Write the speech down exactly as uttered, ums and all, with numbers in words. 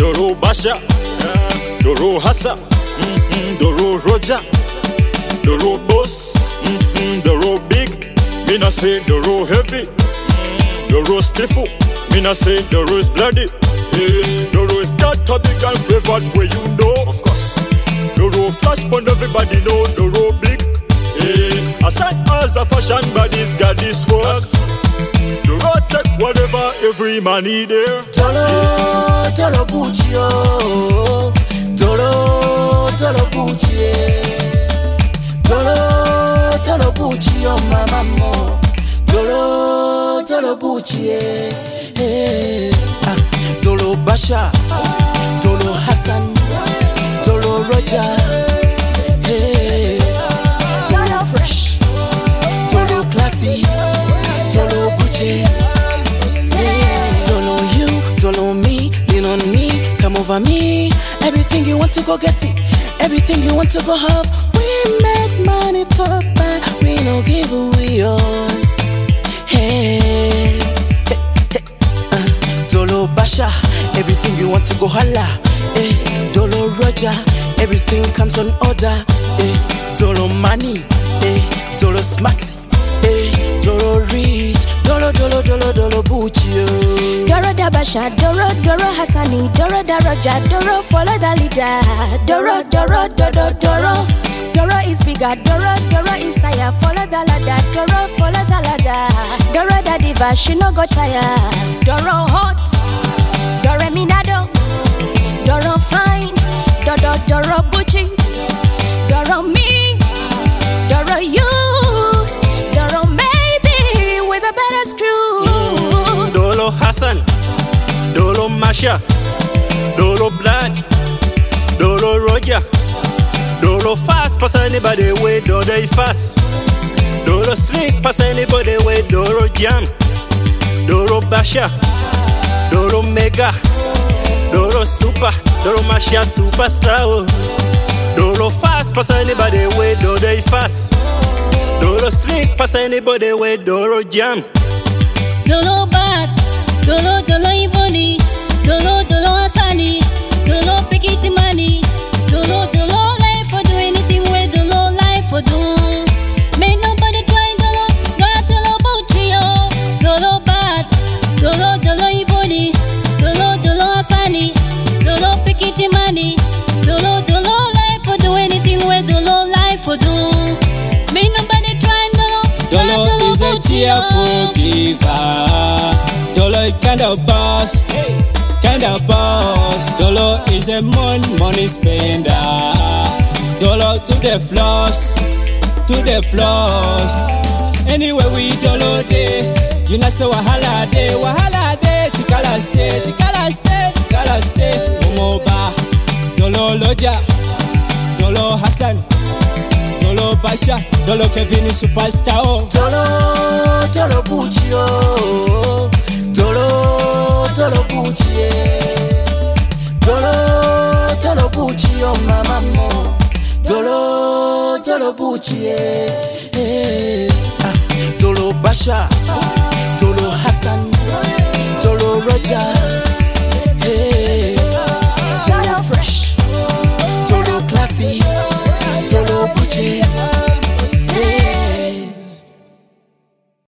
Doro Basha, yeah. Doro Hassa, mm-hmm. Doro Roger, Doro Boss, mm-hmm. Doro Big. Me na say Doro Heavy, mm-hmm. Doro Stifle. Me na say Doro is bloody. Hey, Doro is that topic and favored where you know. Of course. Doro flash pon everybody know Doro Big. Hey, aside as a fashion bodies got this work. Doro take whatever every man need there. Doro, Doro Bucci, oh. Doro, Doro Bucci, Doro, Doro Bucci, oh mama mo. Doro, Doro Bucci, eh. Ah, Doro Basha, Doro Hassan, Doro Roger, hey. Doro Fresh, Doro Classy, Doro Gucci, hey. Doro you, Doro me, lean on me, come over me. Everything you want to go get it, everything you want to go have. We make money top and we no give away all. Hey, hey, hey. Uh, Dolo Basha, everything you want to go holla. Hey, Dolo Roger, everything comes on order. Hey, Dolo Money, hey, Dolo Smart, hey, Dolo Rich, Dolo Dolo Dolo Dolo Bucci. Doro da Basha, Doro Doro Hassani, Doro da Roger, Doro follow the leader. Doro Doro Doro Doro. Doro is bigger, Doro, Doro is higher. Follow the ladder, Doro, follow the ladder. Doro the diva, she no go tire. Doro hot, Doro minado. Doro fine, Doro Doro Bucci. Doro me, Doro you. Doro maybe with a better screw. Mm, Doro Hassan, Doro Masha, Doro Blood, Doro Roger. Doro fast, pass anybody way, Doro fast. Doro slick, pass anybody way, Doro jam. Doro Basha, Doro mega, Doro super, Doro Masha superstar. Doro fast, pass anybody way, Doro fast. Doro slick, pass anybody way, Doro jam. Doro bad, Doro Doro Ivoni, Doro Doro Hassani, Doro Pikiti money, Doro Doro life for do anything with Doro life for do. Make nobody try Doro, Doro Doro Bucci, oh. Doro bad, Doro Doro Ivoni, Doro Doro Hassani, Doro Pikiti money, Doro Doro life for do anything with Doro life for do. Make nobody try Doro, Doro Dolo is a cheerful giver. Dolo kind of boss, kind of boss. Dolo is a money, money spender. Dolo to the floors, to the floors. Anyway we Dolo day, you know say wahala day, wahala day. Chikala stay, chikala stay, chikala stay. Momoba, Dolo Loja, Dolo Hassan, Dolo Basha, Dolo Kevin is superstar. Oh. Dolo, Dolo Bucci, oh. Dolo, Dolo Bucci, Dolo, Dolo Bucci, oh mama mo. Dolo, Dolo Bucci, eh. Ah, Dolo Basha, Dolo Hassan, Dolo Roger.